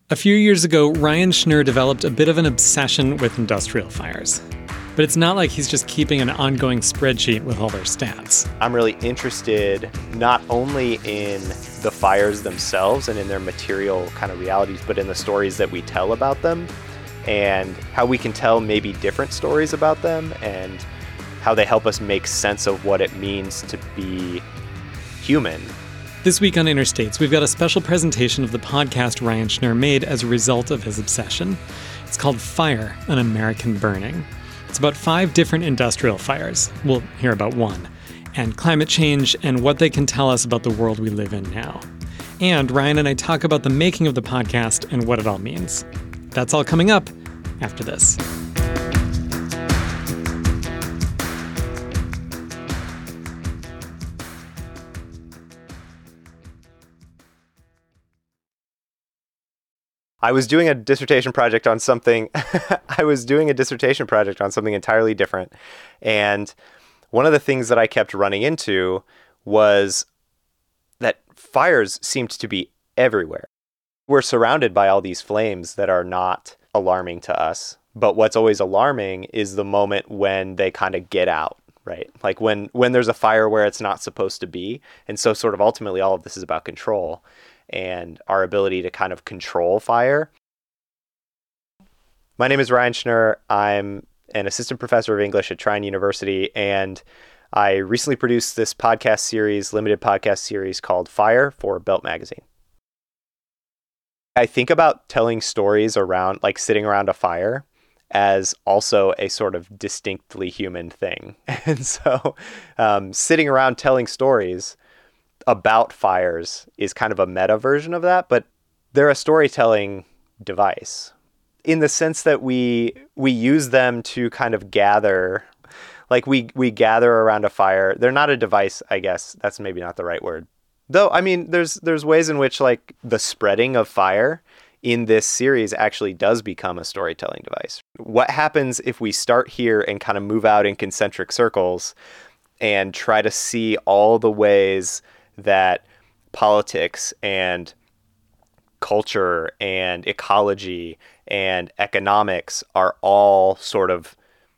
A few years ago, Ryan Schnur developed a bit of an obsession with industrial fires. But it's not like he's just keeping an ongoing spreadsheet with all their stats. I'm really interested not only in the fires themselves and in their material kind of realities, but in the stories that we tell about them and how we can tell maybe different stories about them and how they help us make sense of what it means to be human. This week on Interstates, we've got a special presentation of the podcast Ryan Schnur made as a result of his obsession. It's called Fire, An American Burning. It's about 5 different industrial fires. We'll hear about one. And climate change and what they can tell us about the world we live in now. And Ryan and I talk about the making of the podcast and what it all means. That's all coming up after this. I was doing a dissertation project on something entirely different. And one of the things that I kept running into was that fires seemed to be everywhere. We're surrounded by all these flames that are not alarming to us. But what's always alarming is the moment when they kind of get out, right? Like when there's a fire where it's not supposed to be. And so sort of ultimately all of this is about control and our ability to kind of control fire. My name is Ryan Schnur. I'm an assistant professor of English at Trine University, and I recently produced this limited podcast series called Fire for Belt Magazine. I think about telling stories around, like sitting around a fire, as also a sort of distinctly human thing. And so sitting around telling stories about fires is kind of a meta version of that, but they're a storytelling device in the sense that we use them to kind of gather, like we gather around a fire. They're not a device, I guess. That's maybe not the right word. Though, I mean, there's ways in which like the spreading of fire in this series actually does become a storytelling device. What happens if we start here and kind of move out in concentric circles and try to see all the ways that politics and culture and ecology and economics are all sort of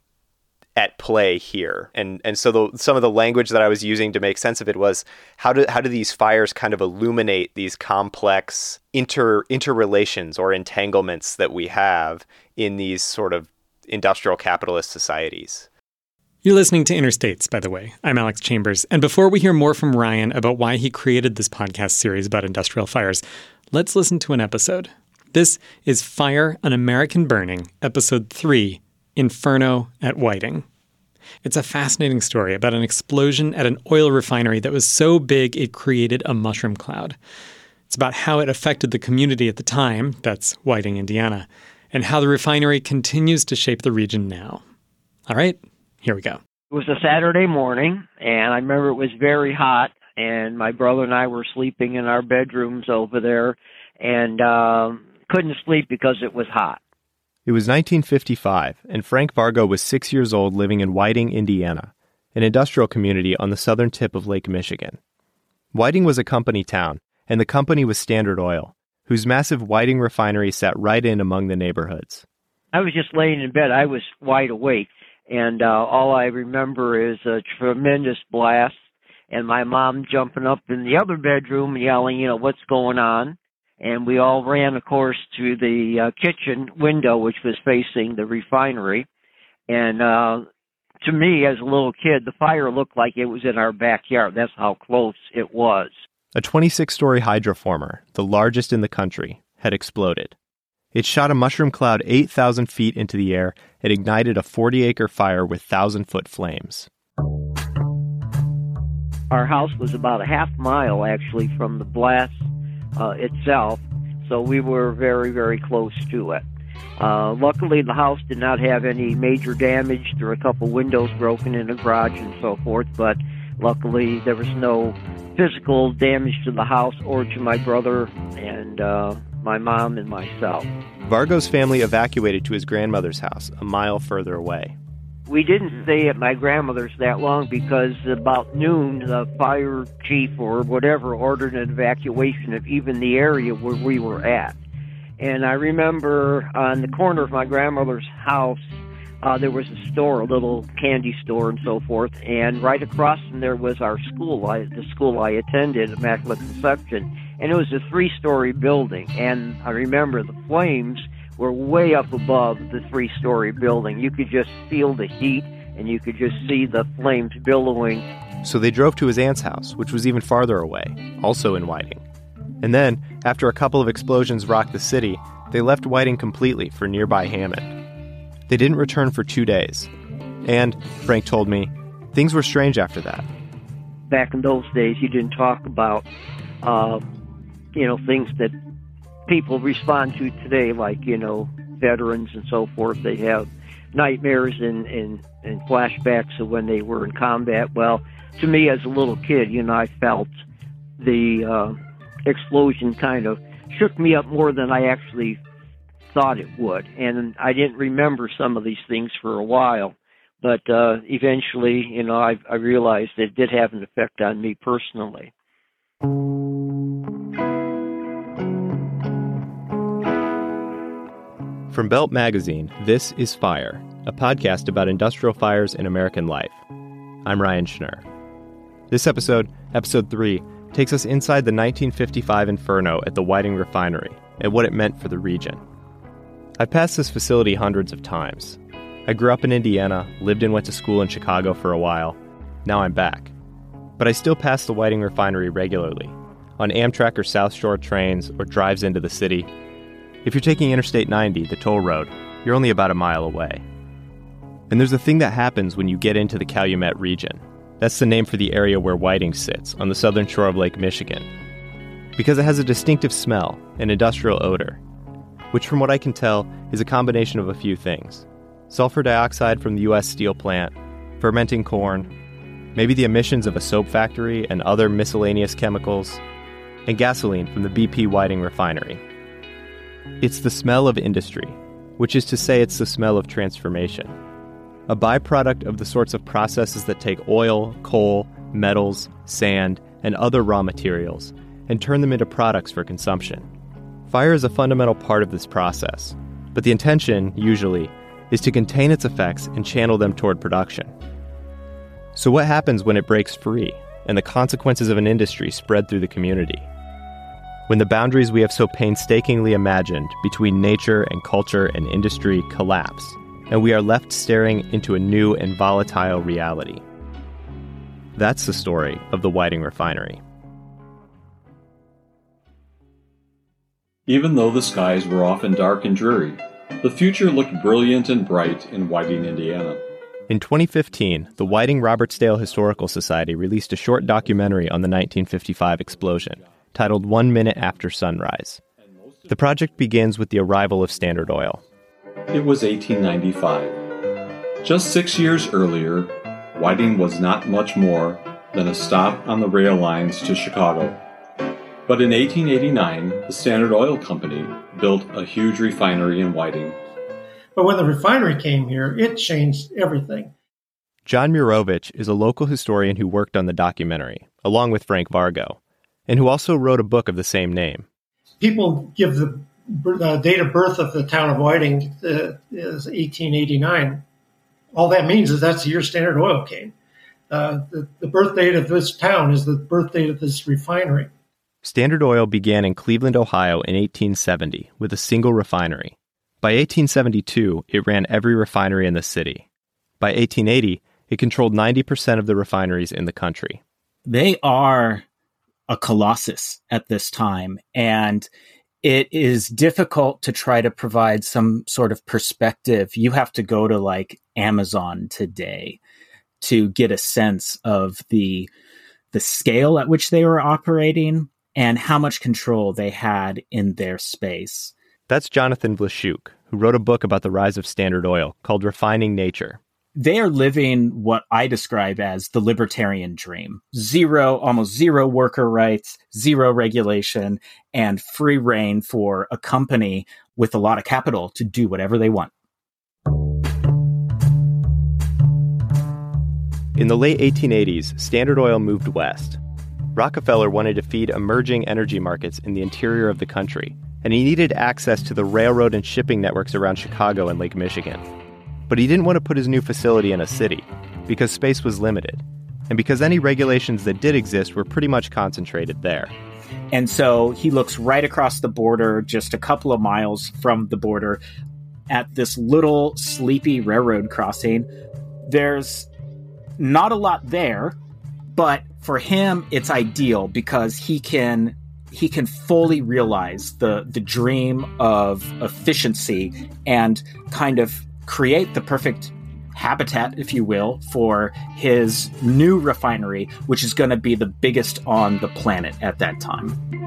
at play here. And so some of the language that I was using to make sense of it was how do these fires kind of illuminate these complex interrelations or entanglements that we have in these sort of industrial capitalist societies. You're listening to Interstates, by the way. I'm Alex Chambers. And before we hear more from Ryan about why he created this podcast series about industrial fires, let's listen to an episode. This is Fire, An American Burning, Episode 3, Inferno at Whiting. It's a fascinating story about an explosion at an oil refinery that was so big it created a mushroom cloud. It's about how it affected the community at the time, that's Whiting, Indiana, and how the refinery continues to shape the region now. All right. Here we go. It was a Saturday morning, and I remember it was very hot, and my brother and I were sleeping in our bedrooms over there, and couldn't sleep because it was hot. It was 1955, and Frank Vargo was 6 years old living in Whiting, Indiana, an industrial community on the southern tip of Lake Michigan. Whiting was a company town, and the company was Standard Oil, whose massive Whiting refinery sat right in among the neighborhoods. I was just laying in bed. I was wide awake. And all I remember is a tremendous blast and my mom jumping up in the other bedroom and yelling, what's going on? And we all ran, of course, to the kitchen window, which was facing the refinery. And to me, as a little kid, the fire looked like it was in our backyard. That's how close it was. A 26-story hydroformer, the largest in the country, had exploded. It shot a mushroom cloud 8,000 feet into the air and ignited a 40-acre fire with 1,000-foot flames. Our house was about a half mile, actually, from the blast itself, so we were very, very close to it. Luckily, the house did not have any major damage. There were a couple windows broken in the garage and so forth, but luckily there was no physical damage to the house or to my brother and my mom and myself. Vargo's family evacuated to his grandmother's house, a mile further away. We didn't stay at my grandmother's that long because about noon, the fire chief or whatever ordered an evacuation of even the area where we were at. And I remember on the corner of my grandmother's house, there was a store, a little candy store and so forth. And right across from there was our school, the school I attended, Immaculate Conception. And it was a 3-story building. And I remember the flames were way up above the 3-story building. You could just feel the heat, and you could just see the flames billowing. So they drove to his aunt's house, which was even farther away, also in Whiting. And then, after a couple of explosions rocked the city, they left Whiting completely for nearby Hammond. They didn't return for 2 days. And, Frank told me, things were strange after that. Back in those days, you didn't talk about, things that people respond to today, like, veterans and so forth. They have nightmares and flashbacks of when they were in combat. Well, to me as a little kid, I felt the explosion kind of shook me up more than I actually thought it would. And I didn't remember some of these things for a while. But eventually, I realized it did have an effect on me personally. From Belt Magazine, this is Fire, a podcast about industrial fires in American life. I'm Ryan Schnurr. This episode, episode 3, takes us inside the 1955 inferno at the Whiting Refinery and what it meant for the region. I've passed this facility hundreds of times. I grew up in Indiana, lived and went to school in Chicago for a while. Now I'm back. But I still pass the Whiting Refinery regularly, on Amtrak or South Shore trains or drives into the city. If you're taking Interstate 90, the toll road, you're only about a mile away. And there's a thing that happens when you get into the Calumet region. That's the name for the area where Whiting sits, on the southern shore of Lake Michigan. Because it has a distinctive smell, an industrial odor, which from what I can tell is a combination of a few things. Sulfur dioxide from the U.S. steel plant, fermenting corn, maybe the emissions of a soap factory and other miscellaneous chemicals, and gasoline from the BP Whiting Refinery. It's the smell of industry, which is to say it's the smell of transformation. A byproduct of the sorts of processes that take oil, coal, metals, sand, and other raw materials and turn them into products for consumption. Fire is a fundamental part of this process, but the intention, usually, is to contain its effects and channel them toward production. So what happens when it breaks free and the consequences of an industry spread through the community? When the boundaries we have so painstakingly imagined between nature and culture and industry collapse, and we are left staring into a new and volatile reality. That's the story of the Whiting Refinery. Even though the skies were often dark and dreary, the future looked brilliant and bright in Whiting, Indiana. In 2015, the Whiting Robertsdale Historical Society released a short documentary on the 1955 explosion, titled 1 Minute After Sunrise. The project begins with the arrival of Standard Oil. It was 1895. Just 6 years earlier, Whiting was not much more than a stop on the rail lines to Chicago. But in 1889, the Standard Oil Company built a huge refinery in Whiting. But when the refinery came here, it changed everything. John Murovich is a local historian who worked on the documentary, along with Frank Vargo, and who also wrote a book of the same name. People give the date of birth of the town of Whiting is 1889. All that means is that's the year Standard Oil came. The birth date of this town is the birth date of this refinery. Standard Oil began in Cleveland, Ohio in 1870 with a single refinery. By 1872, it ran every refinery in the city. By 1880, it controlled 90% of the refineries in the country. They are a colossus at this time, and it is difficult to try to provide some sort of perspective. You have to go to like Amazon today to get a sense of the scale at which they were operating and how much control they had in their space. That's Jonathan Vlachuk, who wrote a book about the rise of Standard Oil called Refining Nature. They are living what I describe as the libertarian dream. Almost zero worker rights, zero regulation, and free reign for a company with a lot of capital to do whatever they want. In the late 1880s, Standard Oil moved west. Rockefeller wanted to feed emerging energy markets in the interior of the country, and he needed access to the railroad and shipping networks around Chicago and Lake Michigan. But he didn't want to put his new facility in a city, because space was limited, and because any regulations that did exist were pretty much concentrated there. And so he looks right across the border, just a couple of miles from the border, at this little sleepy railroad crossing. There's not a lot there, but for him, it's ideal because he can fully realize the dream of efficiency and kind of create the perfect habitat, if you will, for his new refinery, which is going to be the biggest on the planet at that time.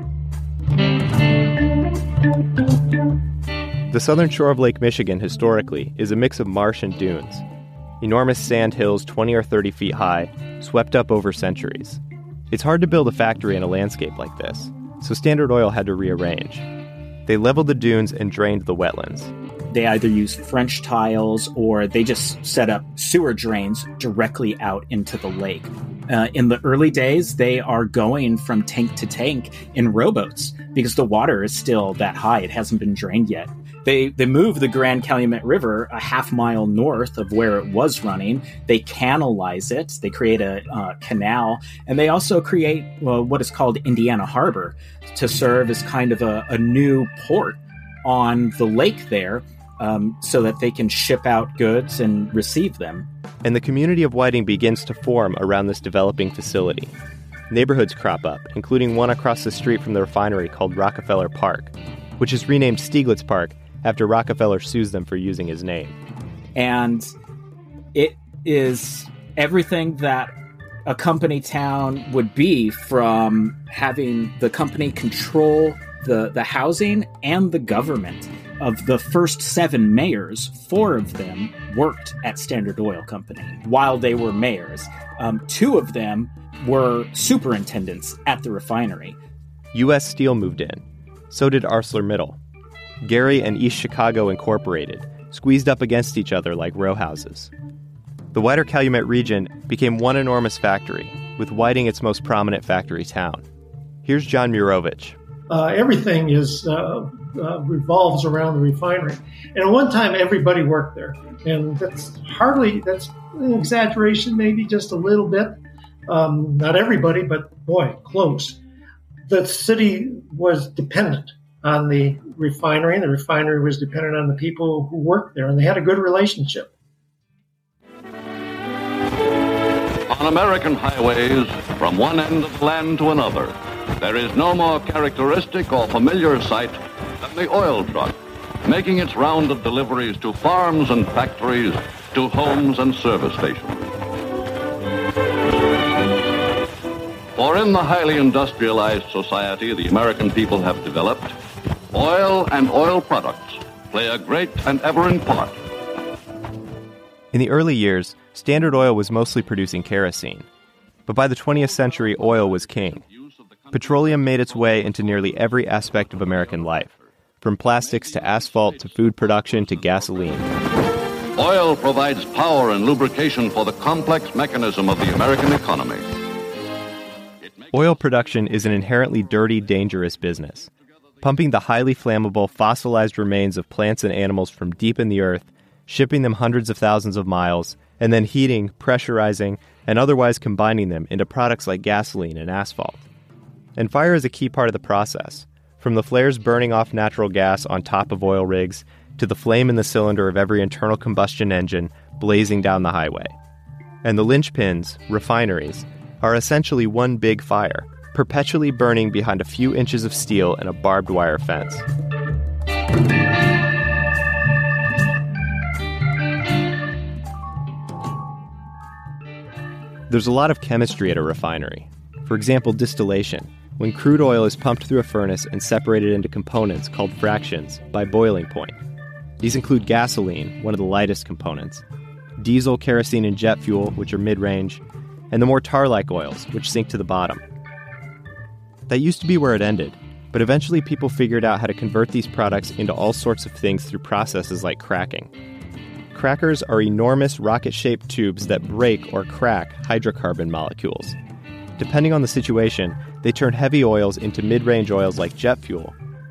The southern shore of Lake Michigan, historically, is a mix of marsh and dunes. Enormous sand hills 20 or 30 feet high, swept up over centuries. It's hard to build a factory in a landscape like this, so Standard Oil had to rearrange. They leveled the dunes and drained the wetlands. They either used French tiles or they just set up sewer drains directly out into the lake. In the early days, they are going from tank to tank in rowboats because the water is still that high. It hasn't been drained yet. They move the Grand Calumet River a half mile north of where it was running. They canalize it. They create a canal. And they also create what is called Indiana Harbor to serve as kind of a new port on the lake there, so that they can ship out goods and receive them. And the community of Whiting begins to form around this developing facility. Neighborhoods crop up, including one across the street from the refinery called Rockefeller Park, which is renamed Stieglitz Park after Rockefeller sues them for using his name. And it is everything that a company town would be, from having the company control the housing and the government. Of the first 7 mayors, 4 of them worked at Standard Oil Company while they were mayors. 2 of them were superintendents at the refinery. U.S. Steel moved in. So did ArcelorMittal. Gary and East Chicago Incorporated squeezed up against each other like row houses. The wider Calumet region became one enormous factory, with Whiting its most prominent factory town. Here's John Murovich. Everything revolves around the refinery. And at one time, everybody worked there. And that's an exaggeration, maybe just a little bit. Not everybody, but boy, close. The city was dependent on the refinery, and the refinery was dependent on the people who worked there, and they had a good relationship. On American highways, from one end of the land to another, there is no more characteristic or familiar sight than the oil truck, making its round of deliveries to farms and factories, to homes and service stations. For in the highly industrialized society the American people have developed, oil and oil products play a great and ever-in part. In the early years, Standard Oil was mostly producing kerosene. But by the 20th century, oil was king. Petroleum made its way into nearly every aspect of American life, from plastics to asphalt to food production to gasoline. Oil provides power and lubrication for the complex mechanism of the American economy. Oil production is an inherently dirty, dangerous business. Pumping the highly flammable, fossilized remains of plants and animals from deep in the earth, shipping them hundreds of thousands of miles, and then heating, pressurizing, and otherwise combining them into products like gasoline and asphalt. And fire is a key part of the process, from the flares burning off natural gas on top of oil rigs to the flame in the cylinder of every internal combustion engine blazing down the highway. And the linchpins, refineries, are essentially one big fire, perpetually burning behind a few inches of steel and a barbed wire fence. There's a lot of chemistry at a refinery. For example, distillation, when crude oil is pumped through a furnace and separated into components called fractions by boiling point. These include gasoline, one of the lightest components, diesel, kerosene, and jet fuel, which are mid-range, and the more tar-like oils, which sink to the bottom. That used to be where it ended, but eventually people figured out how to convert these products into all sorts of things through processes like cracking. Crackers are enormous rocket-shaped tubes that break or crack hydrocarbon molecules. Depending on the situation, they turn heavy oils into mid-range oils like jet fuel,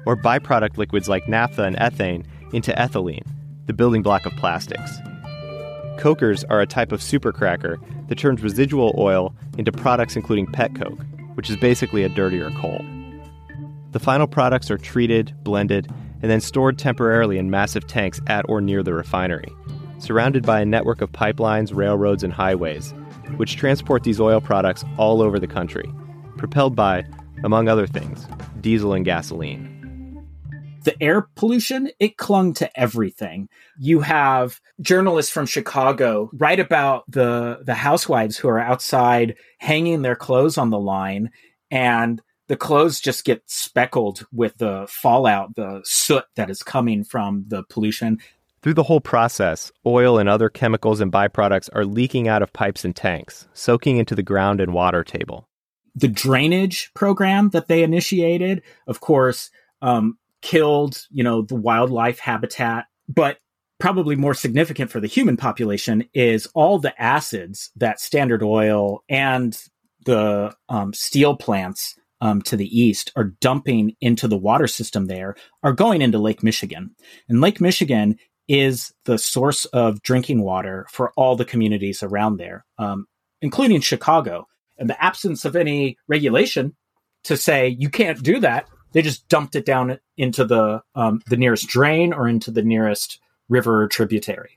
or byproduct liquids like naphtha and ethane into ethylene, the building block of plastics. Cokers are a type of supercracker that turns residual oil into products including petcoke, which is basically a dirtier coal. The final products are treated, blended, and then stored temporarily in massive tanks at or near the refinery, surrounded by a network of pipelines, railroads, and highways, which transport these oil products all over the country, propelled by, among other things, diesel and gasoline. The air pollution, it clung to everything. You have journalists from Chicago write about the housewives who are outside hanging their clothes on the line, and the clothes just get speckled with the fallout, the soot that is coming from the pollution. Through the whole process, oil and other chemicals and byproducts are leaking out of pipes and tanks, soaking into the ground and water table. The drainage program that they initiated, of course, killed, the wildlife habitat. But probably more significant for the human population is all the acids that Standard Oil and the steel plants to the east are dumping into the water system there are going into Lake Michigan. And Lake Michigan is the source of drinking water for all the communities around there, including Chicago. And the absence of any regulation to say you can't do that, they just dumped it down into the nearest drain or into the nearest river or tributary.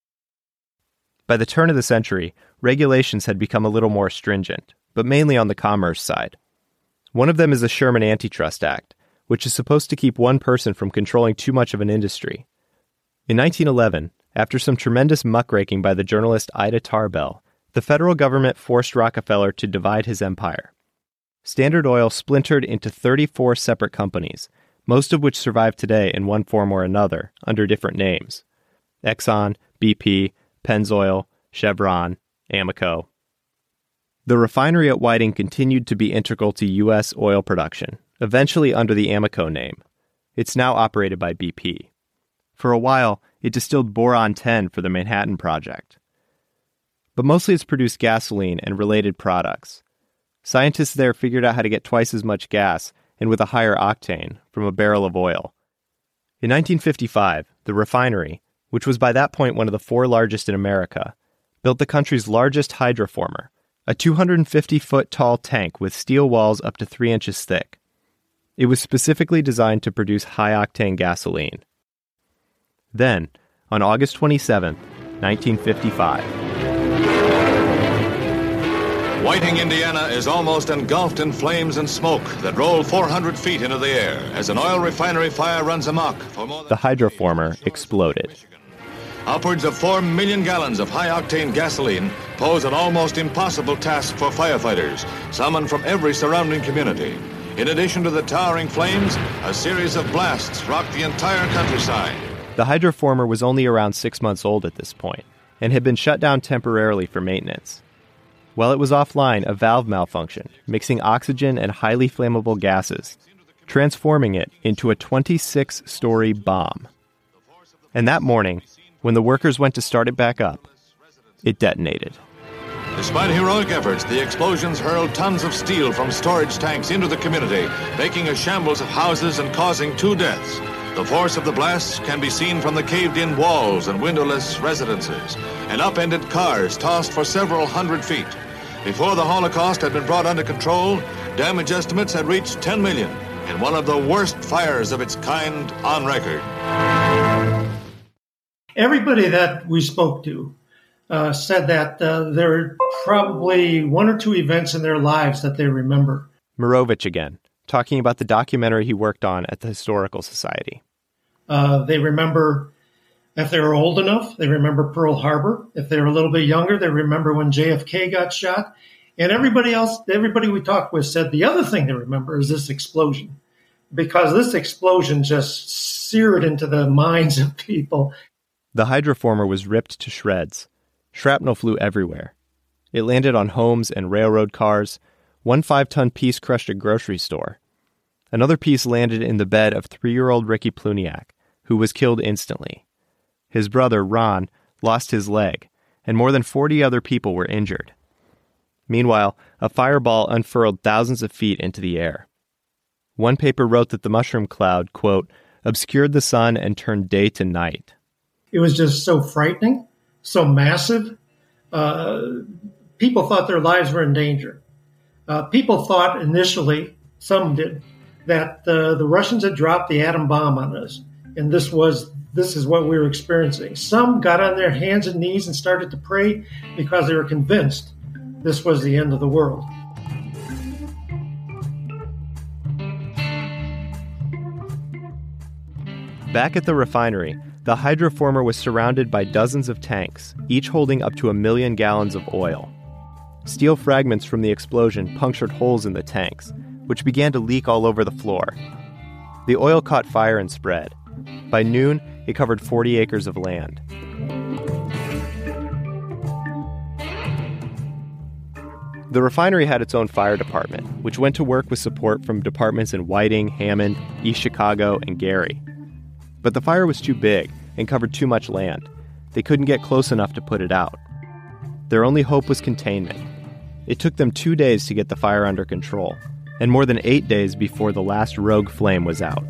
By the turn of the century, regulations had become a little more stringent, but mainly on the commerce side. One of them is the Sherman Antitrust Act, which is supposed to keep one person from controlling too much of an industry. In 1911, after some tremendous muckraking by the journalist Ida Tarbell, the federal government forced Rockefeller to divide his empire. Standard Oil splintered into 34 separate companies, most of which survive today in one form or another under different names: Exxon, BP, Pennzoil, Chevron, Amoco. The refinery at Whiting continued to be integral to U.S. oil production, eventually under the Amoco name. It's now operated by BP. For a while, it distilled boron-10 for the Manhattan Project. But mostly it's produced gasoline and related products. Scientists there figured out how to get twice as much gas, and with a higher octane, from a barrel of oil. In 1955, the refinery, which was by that point one of the 4 largest in America, built the country's largest hydroformer, a 250-foot-tall tank with steel walls up to 3 inches thick. It was specifically designed to produce high-octane gasoline. Then, on August 27, 1955... Whiting, Indiana is almost engulfed in flames and smoke that roll 400 feet into the air as an oil refinery fire runs amok for more than... The hydroformer exploded. Upwards of 4 million gallons of high-octane gasoline pose an almost impossible task for firefighters, summoned from every surrounding community. In addition to the towering flames, a series of blasts rocked the entire countryside. The hydroformer was only around 6 months old at this point, and had been shut down temporarily for maintenance. While it was offline, a valve malfunctioned, mixing oxygen and highly flammable gases, transforming it into a 26-story bomb. And that morning, when the workers went to start it back up, it detonated. Despite heroic efforts, the explosions hurled tons of steel from storage tanks into the community, making a shambles of houses and causing 2 deaths. The force of the blasts can be seen from the caved-in walls and windowless residences, and upended cars tossed for several hundred feet. Before the Holocaust had been brought under control, damage estimates had reached 10 million in one of the worst fires of its kind on record. Everybody that we spoke to said that there are probably 1 or 2 events in their lives that they remember. Mirovich again, talking about the documentary he worked on at the Historical Society. They remember, if they were old enough, they remember Pearl Harbor. If they were a little bit younger, they remember when JFK got shot. And everybody we talked with said the other thing they remember is this explosion, because this explosion just seared into the minds of people. The hydroformer was ripped to shreds. Shrapnel flew everywhere. It landed on homes and railroad cars. 1 5-ton piece crushed a grocery store. Another piece landed in the bed of 3-year-old Ricky Pluniak, who was killed instantly. His brother, Ron, lost his leg, and more than 40 other people were injured. Meanwhile, a fireball unfurled thousands of feet into the air. One paper wrote that the mushroom cloud, quote, obscured the sun and turned day to night. It was just so frightening, so massive. People thought their lives were in danger. People thought initially, some did, that the Russians had dropped the atom bomb on us, and this is what we were experiencing. Some got on their hands and knees and started to pray because they were convinced this was the end of the world. Back at the refinery, the hydroformer was surrounded by dozens of tanks, each holding up to 1 million gallons of oil. Steel fragments from the explosion punctured holes in the tanks, which began to leak all over the floor. The oil caught fire and spread. By noon, it covered 40 acres of land. The refinery had its own fire department, which went to work with support from departments in Whiting, Hammond, East Chicago, and Gary. But the fire was too big and covered too much land. They couldn't get close enough to put it out. Their only hope was containment. It took them 2 days to get the fire under control, and more than 8 days before the last rogue flame was out.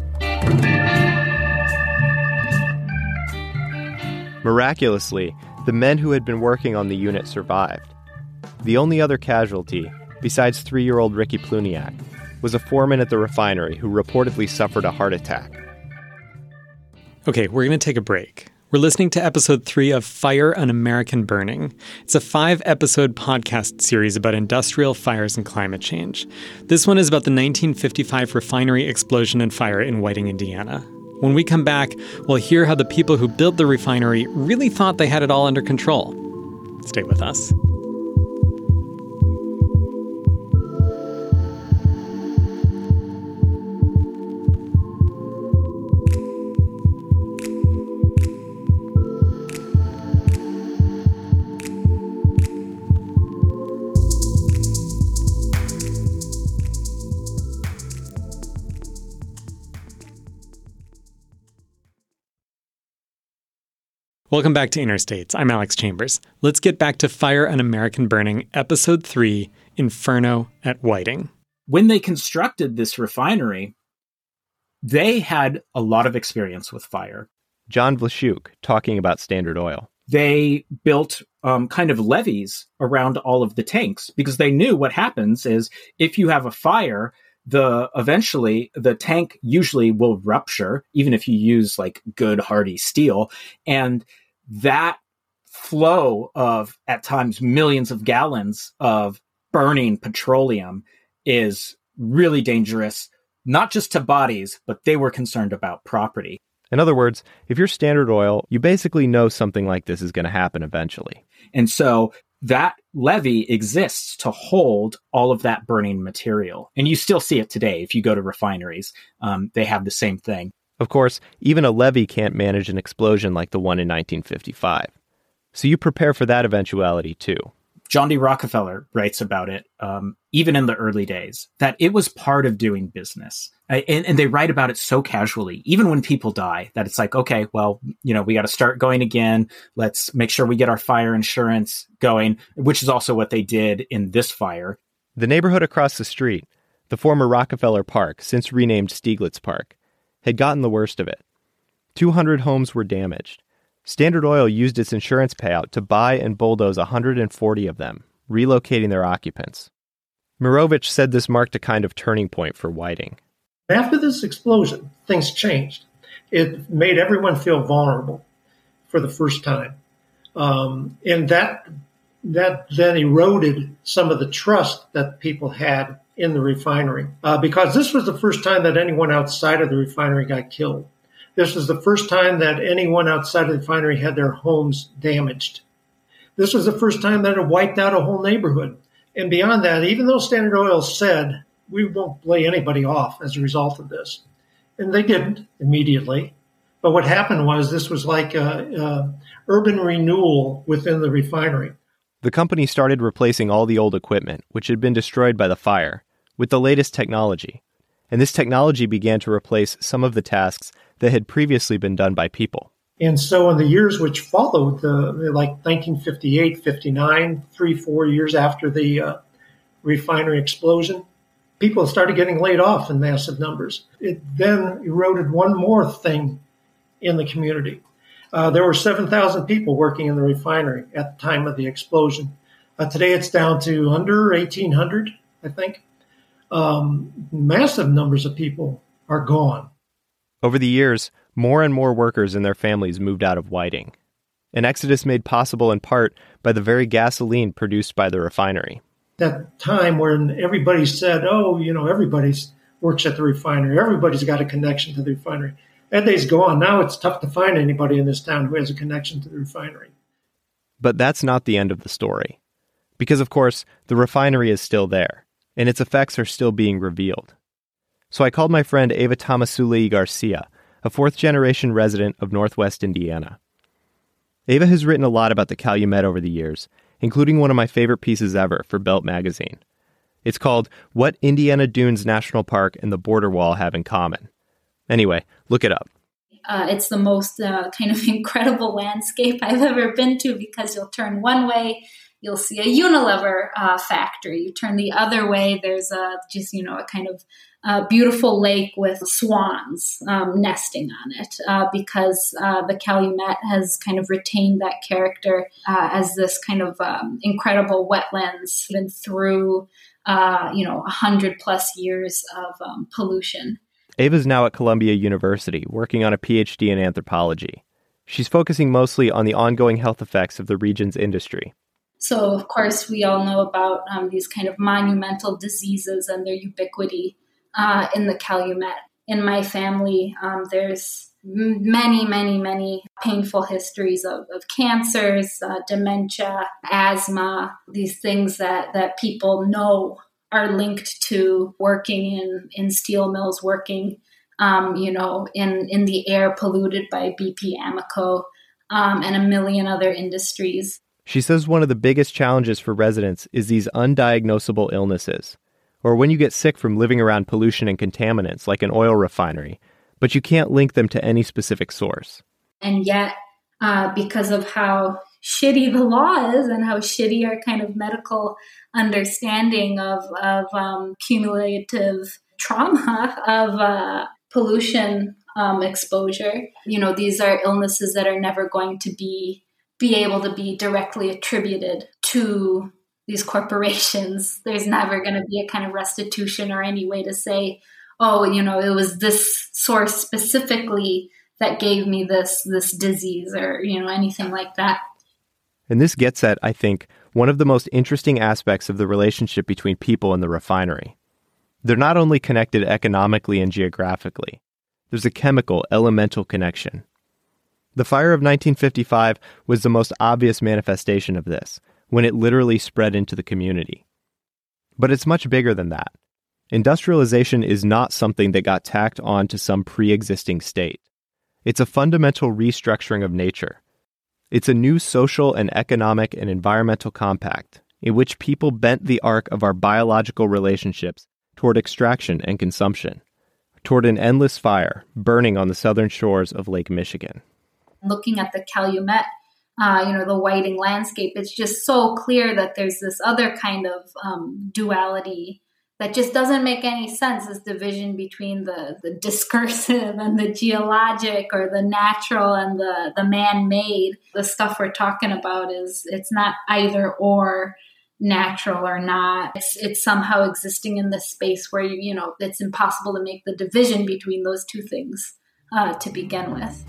Miraculously, the men who had been working on the unit survived. The only other casualty, besides 3-year-old Ricky Pluniak, was a foreman at the refinery who reportedly suffered a heart attack. Okay, we're going to take a break. We're listening to episode 3 of Fire, An American Burning. It's a 5-episode podcast series about industrial fires and climate change. This one is about the 1955 refinery explosion and fire in Whiting, Indiana. When we come back, we'll hear how the people who built the refinery really thought they had it all under control. Stay with us. Welcome back to Interstates. I'm Alex Chambers. Let's get back to Fire, An American Burning, Episode 3, Inferno at Whiting. When they constructed this refinery, they had a lot of experience with fire. John Vlasiuk talking about Standard Oil. They built kind of levees around all of the tanks because they knew what happens is if you have a fire, eventually the tank usually will rupture, even if you use like good hardy steel. And that flow of, at times, millions of gallons of burning petroleum is really dangerous, not just to bodies, but they were concerned about property. In other words, if you're Standard Oil, you basically know something like this is going to happen eventually. And so that levee exists to hold all of that burning material. And you still see it today. If you go to refineries, they have the same thing. Of course, even a levee can't manage an explosion like the one in 1955. So you prepare for that eventuality too. John D. Rockefeller writes about it, even in the early days, that it was part of doing business. And they write about it so casually, even when people die, that it's like, okay, well, we got to start going again. Let's make sure we get our fire insurance going, which is also what they did in this fire. The neighborhood across the street, the former Rockefeller Park, since renamed Stieglitz Park, had gotten the worst of it. 200 homes were damaged. Standard Oil used its insurance payout to buy and bulldoze 140 of them, relocating their occupants. Mirovich said this marked a kind of turning point for Whiting. After this explosion, things changed. It made everyone feel vulnerable for the first time. And that then eroded some of the trust that people had in the refinery, because this was the first time that anyone outside of the refinery got killed. This was the first time that anyone outside of the refinery had their homes damaged. This was the first time that it wiped out a whole neighborhood. And beyond that, even though Standard Oil said, we won't lay anybody off as a result of this, and they didn't immediately. But what happened was this was like urban renewal within the refinery. The company started replacing all the old equipment, which had been destroyed by the fire, with the latest technology. And this technology began to replace some of the tasks that had previously been done by people. And so in the years which followed, like 1958, 59, 3-4 years after the refinery explosion, people started getting laid off in massive numbers. It then eroded one more thing in the community. There were 7,000 people working in the refinery at the time of the explosion. Today it's down to under 1,800, I think. Massive numbers of people are gone. Over the years, more and more workers and their families moved out of Whiting, an exodus made possible in part by the very gasoline produced by the refinery. That time when everybody said, everybody works at the refinery, everybody's got a connection to the refinery. That day's gone. Now it's tough to find anybody in this town who has a connection to the refinery. But that's not the end of the story. Because, of course, the refinery is still there, and its effects are still being revealed. So I called my friend Eva Tomasuli Garcia, a fourth-generation resident of Northwest Indiana. Eva has written a lot about the Calumet over the years, including one of my favorite pieces ever for Belt magazine. It's called What Indiana Dunes National Park and the Border Wall Have in Common. Anyway, look it up. It's the most kind of incredible landscape I've ever been to, because you'll turn one way, you'll see a Unilever factory. You turn the other way, there's a kind of beautiful lake with swans nesting on it, because the Calumet has kind of retained that character as this kind of incredible wetlands, even through 100 plus years of pollution. Eva's now at Columbia University, working on a PhD in anthropology. She's focusing mostly on the ongoing health effects of the region's industry. So, of course, we all know about these kind of monumental diseases and their ubiquity in the Calumet. In my family, there's many painful histories of cancers, dementia, asthma, these things that people know are linked to working in steel mills, working, in the air polluted by BP Amoco, and a million other industries. She says one of the biggest challenges for residents is these undiagnosable illnesses, or when you get sick from living around pollution and contaminants like an oil refinery, but you can't link them to any specific source. And yet, because of how shitty the law is and how shitty our kind of medical understanding of cumulative trauma of pollution exposure, these are illnesses that are never going to be able to be directly attributed to these corporations. There's never going to be a kind of restitution or any way to say, it was this source specifically that gave me this disease or, anything like that. And this gets at, I think, one of the most interesting aspects of the relationship between people and the refinery. They're not only connected economically and geographically. There's a chemical, elemental connection. The fire of 1955 was the most obvious manifestation of this, when it literally spread into the community. But it's much bigger than that. Industrialization is not something that got tacked on to some pre-existing state. It's a fundamental restructuring of nature. It's a new social and economic and environmental compact in which people bent the arc of our biological relationships toward extraction and consumption, toward an endless fire burning on the southern shores of Lake Michigan. Looking at the Calumet, the Whiting landscape, it's just so clear that there's this other kind of duality that just doesn't make any sense, this division between the discursive and the geologic, or the natural and the man-made. The stuff we're talking about it's not either or, natural or not. It's somehow existing in this space where, it's impossible to make the division between those two things to begin with.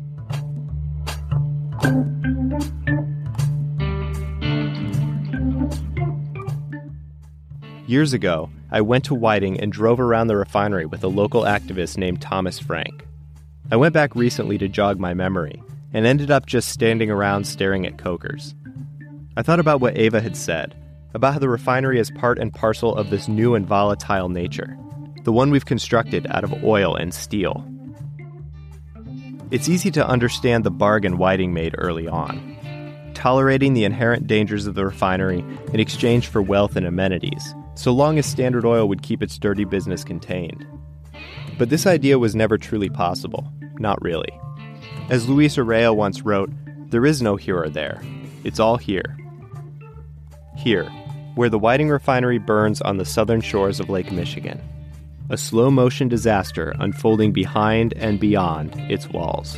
Years ago, I went to Whiting and drove around the refinery with a local activist named Thomas Frank. I went back recently to jog my memory and ended up just standing around staring at cokers. I thought about what Eva had said, about how the refinery is part and parcel of this new and volatile nature, the one we've constructed out of oil and steel. It's easy to understand the bargain Whiting made early on, tolerating the inherent dangers of the refinery in exchange for wealth and amenities, so long as Standard Oil would keep its dirty business contained. But this idea was never truly possible, not really. As Luis Urrea once wrote, there is no here or there. It's all here. Here, where the Whiting Refinery burns on the southern shores of Lake Michigan. A slow-motion disaster unfolding behind and beyond its walls.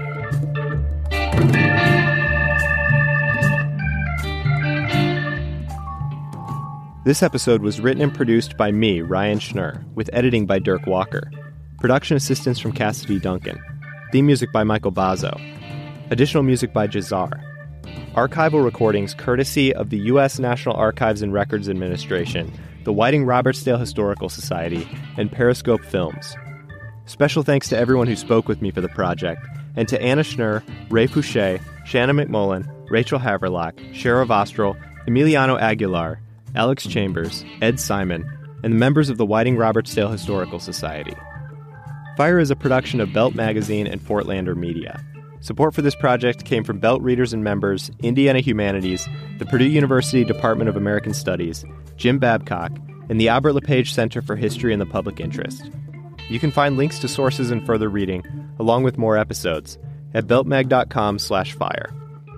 This episode was written and produced by me, Ryan Schnurr, with editing by Dirk Walker. Production assistance from Cassidy Duncan. Theme music by Michael Bazzo. Additional music by Jazar. Archival recordings courtesy of the U.S. National Archives and Records Administration, the Whiting-Robertsdale Historical Society, and Periscope Films. Special thanks to everyone who spoke with me for the project, and to Anna Schnurr, Ray Fouché, Shannon McMullen, Rachel Haverlock, Shara Vostral, Emiliano Aguilar, Alex Chambers, Ed Simon, and the members of the Whiting-Robertsdale Historical Society. Fire is a production of Belt Magazine and Fortlander Media. Support for this project came from Belt readers and members, Indiana Humanities, the Purdue University Department of American Studies, Jim Babcock, and the Albert LePage Center for History and the Public Interest. You can find links to sources and further reading, along with more episodes, at beltmag.com/fire.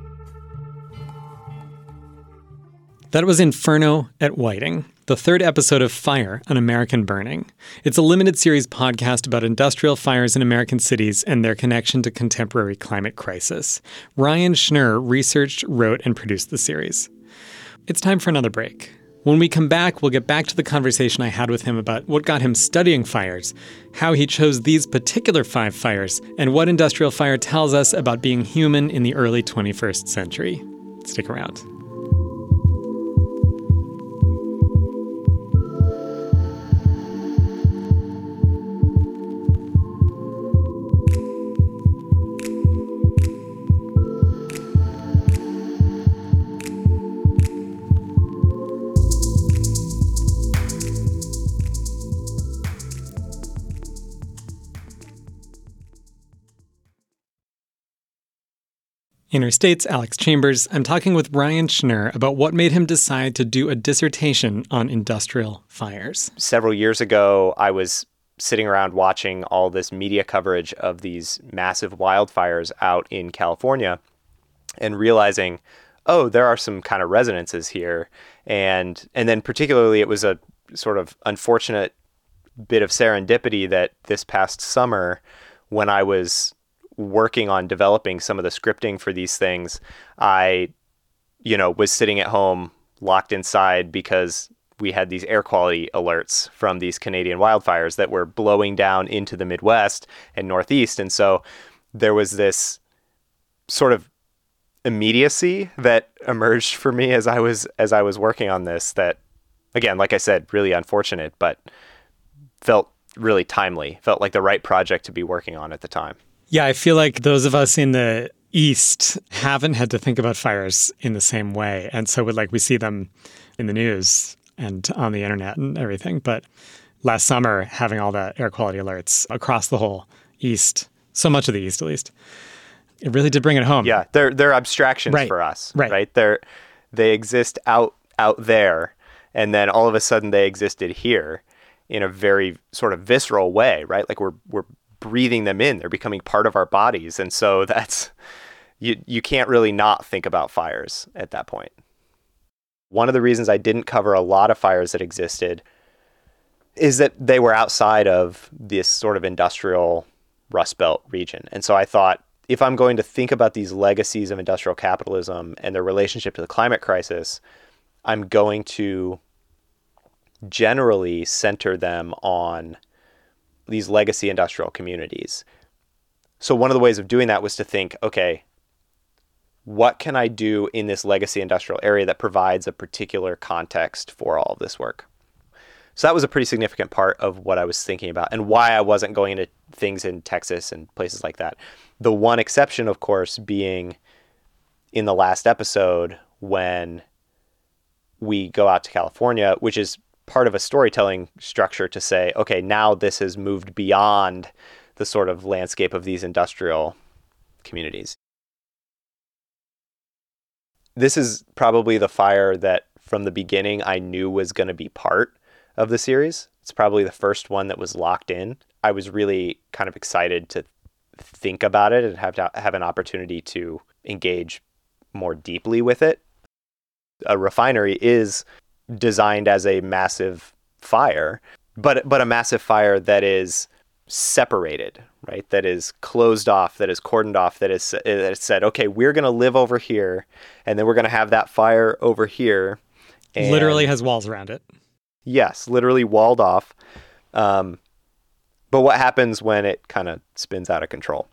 That was Inferno at Whiting, the third episode of Fire, An American Burning. It's a limited series podcast about industrial fires in American cities and their connection to contemporary climate crisis. Ryan Schnurr researched, wrote, and produced the series. It's time for another break. When we come back, we'll get back to the conversation I had with him about what got him studying fires, how he chose these particular 5 fires, and what industrial fire tells us about being human in the early 21st century. Stick around. Interstate's Alex Chambers. I'm talking with Ryan Schnurr about what made him decide to do a dissertation on industrial fires. Several years ago, I was sitting around watching all this media coverage of these massive wildfires out in California and realizing, oh, there are some kind of resonances here. And then particularly it was a sort of unfortunate bit of serendipity that this past summer, when I was working on developing some of the scripting for these things, I, was sitting at home locked inside because we had these air quality alerts from these Canadian wildfires that were blowing down into the Midwest and Northeast. And so there was this sort of immediacy that emerged for me as I was working on this that, again, like I said, really unfortunate, but felt really timely, felt like the right project to be working on at the time. Yeah, I feel like those of us in the East haven't had to think about fires in the same way. And so we see them in the news and on the internet and everything. But last summer, having all the air quality alerts across the whole East, so much of the East at least, it really did bring it home. Yeah, they're abstractions for us, right? They exist out there, and then all of a sudden they existed here in a very sort of visceral way, right? Like we're breathing them in. They're becoming part of our bodies. And so that's, you can't really not think about fires at that point. One of the reasons I didn't cover a lot of fires that existed is that they were outside of this sort of industrial Rust Belt region. And so I thought, if I'm going to think about these legacies of industrial capitalism and their relationship to the climate crisis, I'm going to generally center them on these legacy industrial communities. So one of the ways of doing that was to think, okay, what can I do in this legacy industrial area that provides a particular context for all of this work? So that was a pretty significant part of what I was thinking about and why I wasn't going into things in Texas and places like that. The one exception, of course, being in the last episode when we go out to California, which is part of a storytelling structure to say, okay, now this has moved beyond the sort of landscape of these industrial communities. This is probably the fire that from the beginning I knew was going to be part of the series. It's probably the first one that was locked in. I was really kind of excited to think about it and have an opportunity to engage more deeply with it. A refinery is designed as a massive fire, but a massive fire that is separated, right? That is closed off, that is cordoned off, that is said, okay, we're going to live over here, and then we're going to have that fire over here. And literally has walls around it. Yes, literally walled off. But what happens when it kind of spins out of control?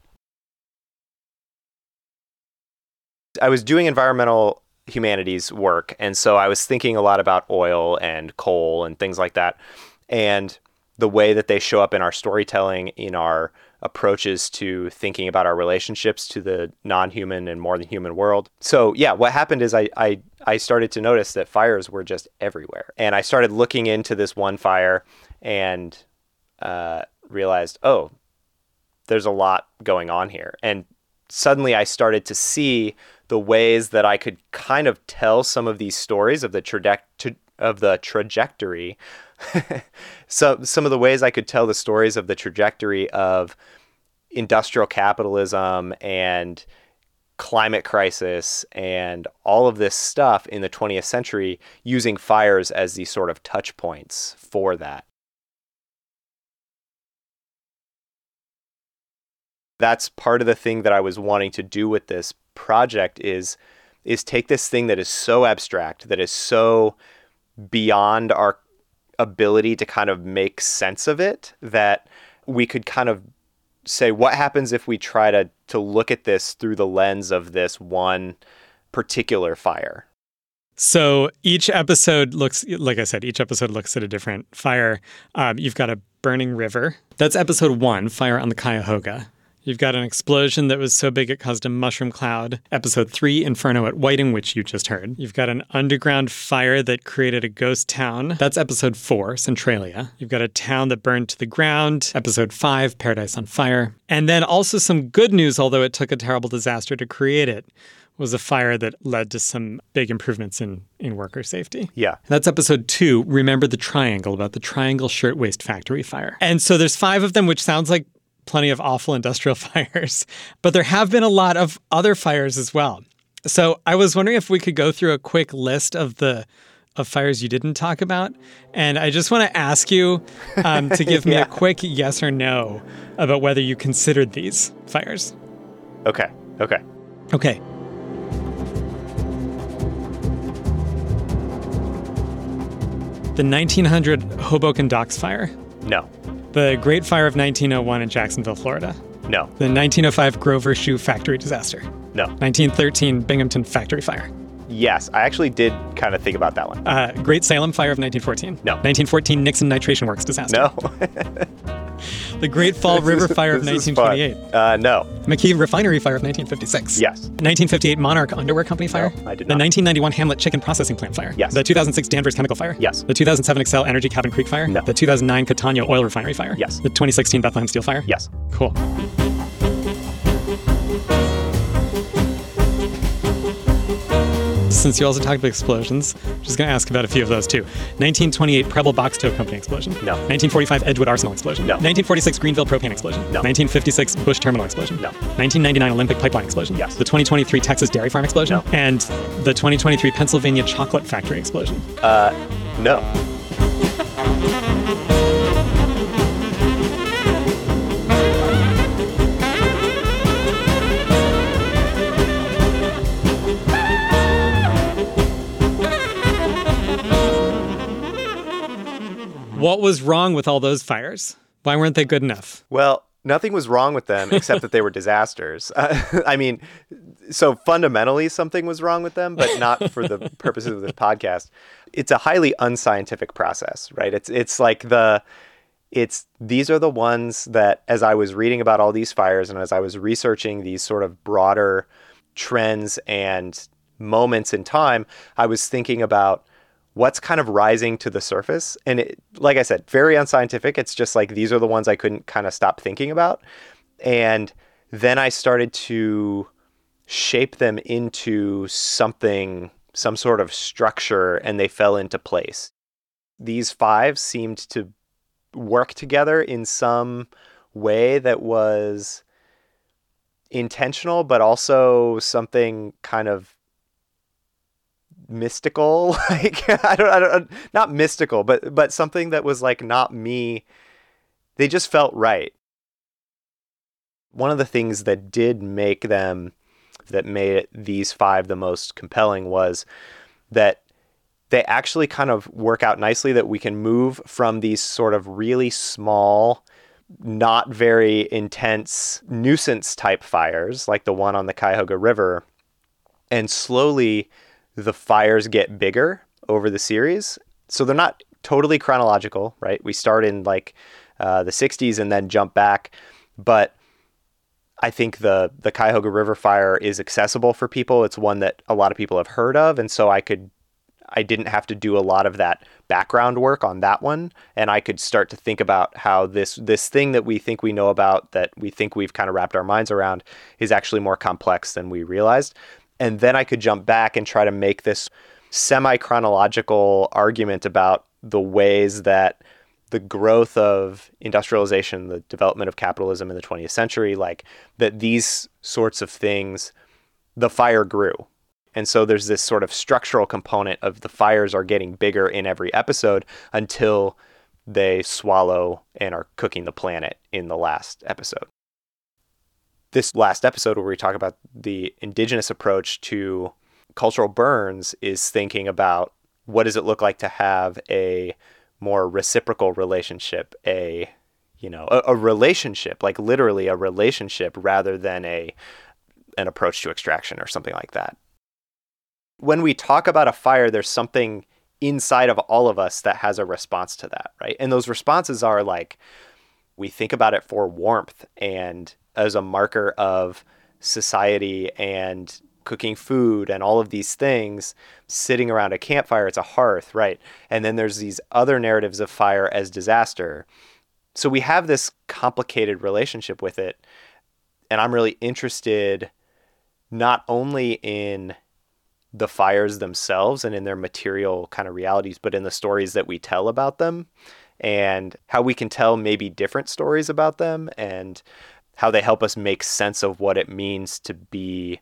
I was doing environmental humanities work, and so I was thinking a lot about oil and coal and things like that, and the way that they show up in our storytelling, in our approaches to thinking about our relationships to the non-human and more than human world. So yeah, what happened is I started to notice that fires were just everywhere. And I started looking into this one fire and realized, oh, there's a lot going on here. And suddenly I started to see the ways that I could kind of tell some of these stories of the trajectory. So some of the ways I could tell the stories of the trajectory of industrial capitalism and climate crisis and all of this stuff in the 20th century using fires as these sort of touch points for that. That's part of the thing that I was wanting to do with this project is take this thing that is so abstract, that is so beyond our ability to kind of make sense of it, that we could kind of say, what happens if we try to look at this through the lens of this one particular fire? So each episode looks, like I said, each episode looks at a different fire. You've got a burning river. That's episode 1, Fire on the Cuyahoga. You've got an explosion that was so big it caused a mushroom cloud. Episode 3, Inferno at Whiting, which you just heard. You've got an underground fire that created a ghost town. That's episode 4, Centralia. You've got a town that burned to the ground. Episode 5, Paradise on Fire. And then also some good news, although it took a terrible disaster to create it, was a fire that led to some big improvements in worker safety. Yeah. That's episode 2, Remember the Triangle, about the Triangle Shirtwaist Factory fire. And so there's 5 of them, which sounds like plenty of awful industrial fires, but there have been a lot of other fires as well. So I was wondering if we could go through a quick list of fires you didn't talk about. And I just want to ask you to give me a quick yes or no about whether you considered these fires. Okay. The 1900 Hoboken Docks Fire. No. The Great Fire of 1901 in Jacksonville, Florida. No. The 1905 Grover Shoe Factory disaster. No. 1913 Binghamton Factory Fire. Yes, I actually did kind of think about that one. Great Salem Fire of 1914. No. 1914 Nixon Nitration Works disaster. No. The Great Fall River Fire of 1928. No. McKee Refinery Fire of 1956. Yes. 1958 Monarch Underwear Company Fire. No, I did The not. 1991 Hamlet Chicken Processing Plant Fire. Yes. The 2006 Danvers Chemical Fire. Yes. The 2007 Excel Energy Cabin Creek Fire. No. The 2009 Catania Oil Refinery Fire. Yes. The 2016 Bethlehem Steel Fire. Yes. Cool. Since you also talked about explosions, I'm just going to ask about a few of those too. 1928 Preble Box Tow Company explosion. No. 1945 Edgewood Arsenal explosion. No. 1946 Greenville Propane explosion. No. 1956 Bush Terminal explosion. No. 1999 Olympic Pipeline explosion. Yes. The 2023 Texas Dairy Farm explosion. No. And the 2023 Pennsylvania Chocolate Factory explosion. No. What was wrong with all those fires? Why weren't they good enough? Well, nothing was wrong with them except that they were disasters. I mean, so fundamentally something was wrong with them, but not for the purposes of this podcast. It's a highly unscientific process, right? It's like these are the ones that, as I was reading about all these fires and as I was researching these sort of broader trends and moments in time, I was thinking about what's kind of rising to the surface. And it, like I said, very unscientific. It's just like, these are the ones I couldn't kind of stop thinking about. And then I started to shape them into something, some sort of structure, and they fell into place. These 5 seemed to work together in some way that was intentional, but also something kind of mystical, like I don't, not mystical, but something that was like not me. They just felt right. One of the things that did make them, that made these 5 the most compelling, was that they actually kind of work out nicely, that we can move from these sort of really small, not very intense nuisance type fires, like the one on the Cuyahoga River, and slowly the fires get bigger over the series. So they're not totally chronological, right? We start in like the 60s and then jump back. But I think the Cuyahoga River fire is accessible for people. It's one that a lot of people have heard of. And so I didn't have to do a lot of that background work on that one. And I could start to think about how this thing that we think we know about, that we think we've kind of wrapped our minds around, is actually more complex than we realized. And then I could jump back and try to make this semi-chronological argument about the ways that the growth of industrialization, the development of capitalism in the 20th century, like that these sorts of things, the fire grew. And so there's this sort of structural component of the fires are getting bigger in every episode until they swallow and are cooking the planet in the last episode. This last episode, where we talk about the indigenous approach to cultural burns, is thinking about what does it look like to have a more reciprocal relationship, a relationship, like literally a relationship, rather than an approach to extraction or something like that. When we talk about a fire, there's something inside of all of us that has a response to that, right? And those responses are like, we think about it for warmth and as a marker of society and cooking food and all of these things, sitting around a campfire, it's a hearth, right? And then there's these other narratives of fire as disaster. So we have this complicated relationship with it. And I'm really interested not only in the fires themselves and in their material kind of realities, but in the stories that we tell about them and how we can tell maybe different stories about them and how they help us make sense of what it means to be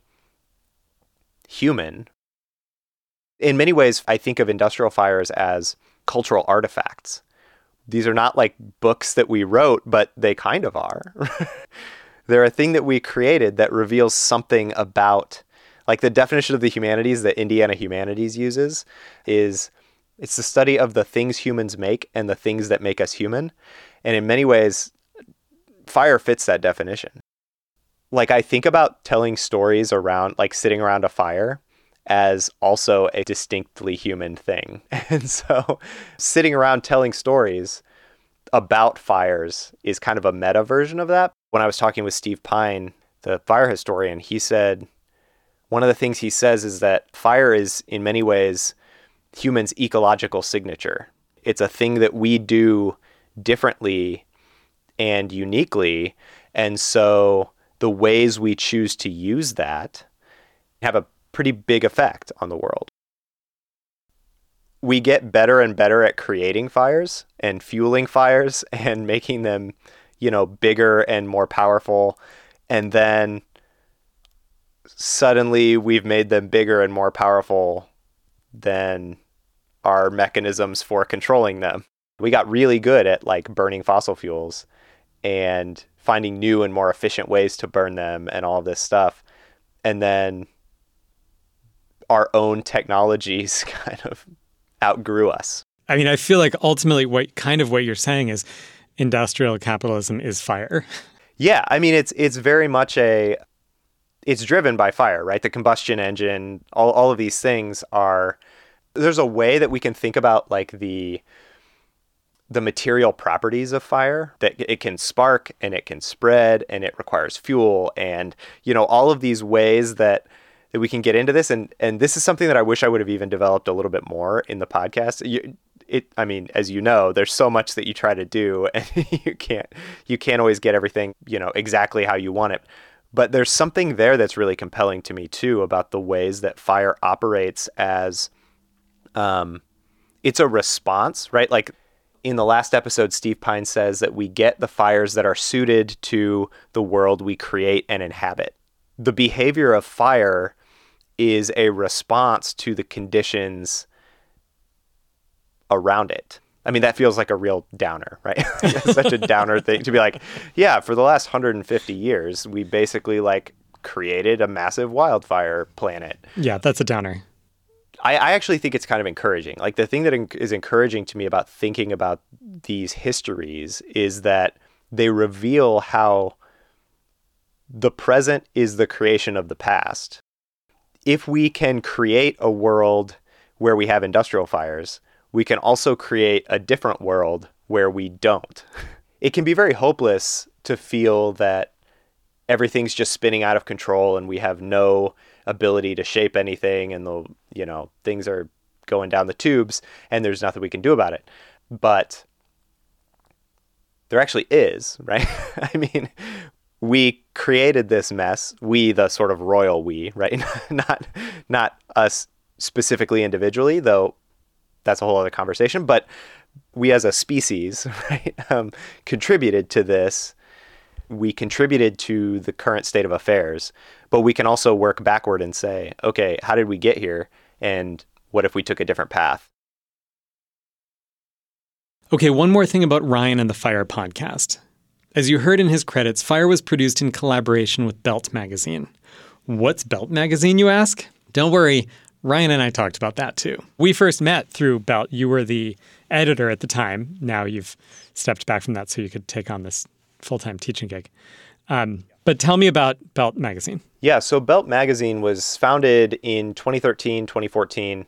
human. In many ways, I think of industrial fires as cultural artifacts. These are not like books that we wrote, but they kind of are. They're a thing that we created that reveals something about, like the definition of the humanities that Indiana Humanities uses is, it's the study of the things humans make and the things that make us human. And in many ways, fire fits that definition. Like I think about telling stories around, like sitting around a fire, as also a distinctly human thing. And so sitting around telling stories about fires is kind of a meta version of that. When I was talking with Steve Pine, the fire historian, he said, one of the things he says is that fire is in many ways humans' ecological signature. It's a thing that we do differently and uniquely. And so the ways we choose to use that have a pretty big effect on the world. We get better and better at creating fires and fueling fires and making them, bigger and more powerful. And then suddenly we've made them bigger and more powerful than our mechanisms for controlling them. We got really good at like burning fossil fuels and finding new and more efficient ways to burn them and all of this stuff. And then our own technologies kind of outgrew us. I mean, I feel like ultimately what you're saying is industrial capitalism is fire. Yeah, I mean, it's very much it's driven by fire, right? The combustion engine, all of these things there's a way that we can think about like the material properties of fire, that it can spark and it can spread and it requires fuel and, all of these ways that we can get into this. And this is something that I wish I would have even developed a little bit more in the podcast. As you know, there's so much that you try to do and you can't always get everything, exactly how you want it. But there's something there that's really compelling to me too about the ways that fire operates as, it's a response, right? Like in the last episode, Steve Pine says that we get the fires that are suited to the world we create and inhabit. The behavior of fire is a response to the conditions around it. I mean, that feels like a real downer, right? Such a downer thing to be like, yeah, for the last 150 years, we basically like created a massive wildfire planet. Yeah, that's a downer. I actually think it's kind of encouraging. Like, the thing that is encouraging to me about thinking about these histories is that they reveal how the present is the creation of the past. If we can create a world where we have industrial fires, we can also create a different world where we don't. It can be very hopeless to feel that everything's just spinning out of control and we have no ability to shape anything, and things are going down the tubes and there's nothing we can do about it. But there actually is, right? I mean, we created this mess. We, the sort of royal we, right? not us specifically individually, though that's a whole other conversation. But we as a species, right, contributed to this. We contributed to the current state of affairs, but we can also work backward and say, okay, how did we get here? And what if we took a different path? Okay, one more thing about Ryan and the Fire podcast. As you heard in his credits, Fire was produced in collaboration with Belt Magazine. What's Belt Magazine, you ask? Don't worry, Ryan and I talked about that too. We first met through Belt. You were the editor at the time. Now you've stepped back from that so you could take on this full-time teaching gig. But tell me about Belt Magazine. Yeah, so Belt Magazine was founded in 2013, 2014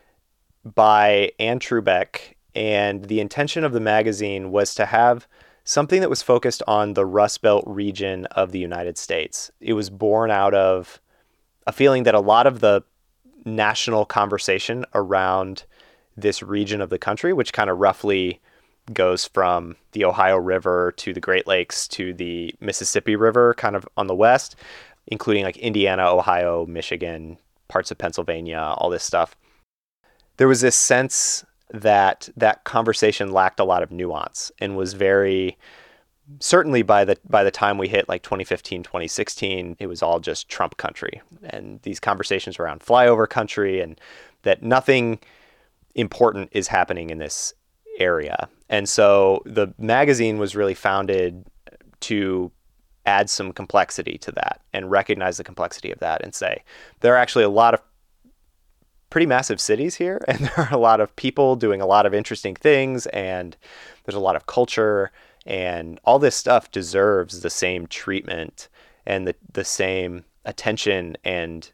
by Anne Trubeck, and the intention of the magazine was to have something that was focused on the Rust Belt region of the United States. It was born out of a feeling that a lot of the national conversation around this region of the country, which kind of roughly goes from the Ohio River to the Great Lakes to the Mississippi River, kind of on the west, including like Indiana, Ohio, Michigan, parts of Pennsylvania, all this stuff. There was this sense that conversation lacked a lot of nuance and was very, certainly by the time we hit like 2015, 2016, it was all just Trump country. And these conversations around flyover country, and that nothing important is happening in this area. And so the magazine was really founded to add some complexity to that and recognize the complexity of that and say, there are actually a lot of pretty massive cities here, and there are a lot of people doing a lot of interesting things, and there's a lot of culture, and all this stuff deserves the same treatment and the same attention and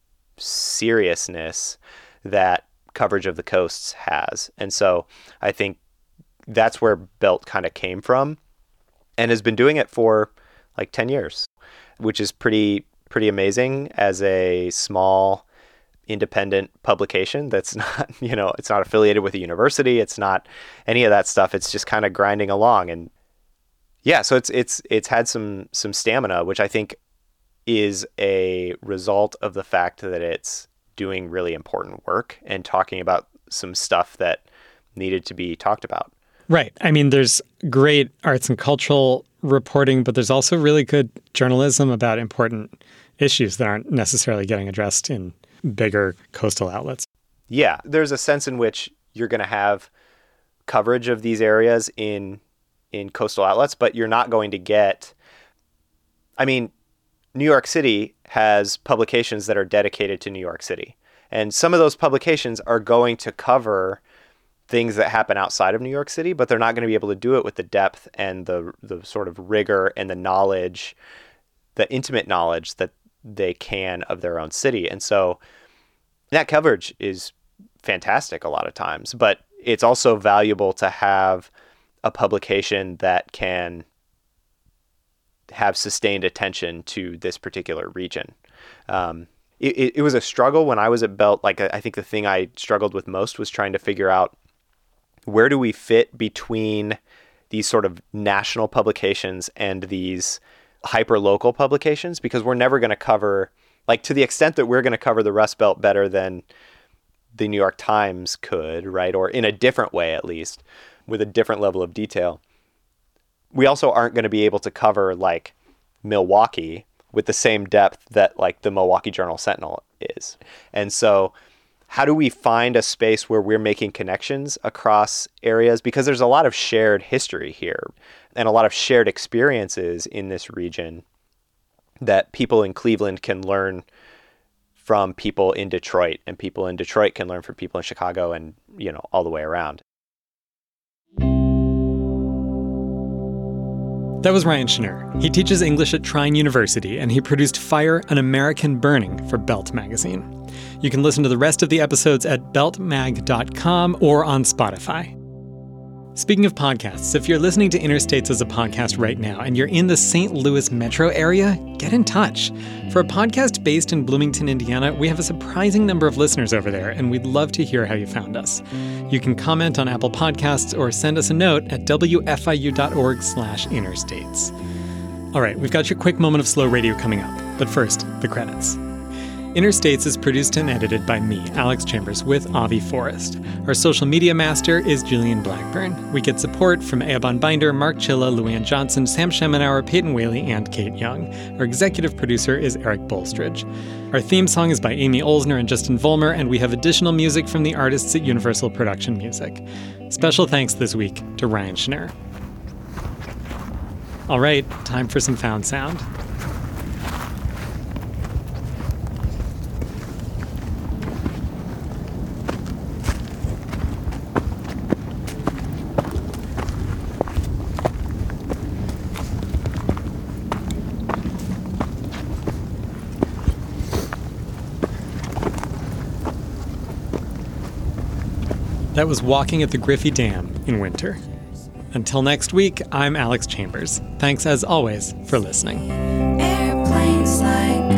seriousness that coverage of the coasts has. And so I think that's where Belt kind of came from, and has been doing it for like 10 years, which is pretty amazing as a small independent publication that's not, it's not affiliated with a university. It's not any of that stuff. It's just kind of grinding along. And yeah, so it's had some stamina, which I think is a result of the fact that it's doing really important work and talking about some stuff that needed to be talked about. Right. I mean, there's great arts and cultural reporting, but there's also really good journalism about important issues that aren't necessarily getting addressed in bigger coastal outlets. Yeah, there's a sense in which you're going to have coverage of these areas in coastal outlets, but you're not going to get, I mean, New York City has publications that are dedicated to New York City. And some of those publications are going to cover things that happen outside of New York City, but they're not going to be able to do it with the depth and the sort of rigor and the knowledge, the intimate knowledge that they can of their own city. And so that coverage is fantastic a lot of times, but it's also valuable to have a publication that can have sustained attention to this particular region. It was a struggle when I was at Belt. Like, I think the thing I struggled with most was trying to figure out, where do we fit between these sort of national publications and these hyper-local publications? Because we're never going to cover, like, to the extent that we're going to cover the Rust Belt better than the New York Times could, right? Or in a different way, at least, with a different level of detail. We also aren't going to be able to cover, like, Milwaukee with the same depth that, like, the Milwaukee Journal-Sentinel is. And so how do we find a space where we're making connections across areas? Because there's a lot of shared history here and a lot of shared experiences in this region that people in Cleveland can learn from people in Detroit, and people in Detroit can learn from people in Chicago, and, all the way around. That was Ryan Schnur. He teaches English at Trine University, and he produced Fire, An American Burning for Belt Magazine. You can listen to the rest of the episodes at beltmag.com or on Spotify. Speaking of podcasts, if you're listening to Interstates as a podcast right now and you're in the St. Louis metro area, get in touch. For a podcast based in Bloomington, Indiana, we have a surprising number of listeners over there, and we'd love to hear how you found us. You can comment on Apple Podcasts or send us a note at wfiu.org/interstates. All right, we've got your quick moment of slow radio coming up, but first, the credits. Interstates is produced and edited by me, Alex Chambers, with Avi Forrest. Our social media master is Julian Blackburn. We get support from Eoban Binder, Mark Chilla, Luann Johnson, Sam Schemenauer, Peyton Whaley, and Kate Young. Our executive producer is Eric Bolstridge. Our theme song is by Amy Olsner and Justin Vollmer, and we have additional music from the artists at Universal Production Music. Special thanks this week to Ryan Schnur. All right, time for some found sound. That was Walking at the Griffey Dam in winter. Until next week, I'm Alex Chambers. Thanks as always for listening. Airplanes like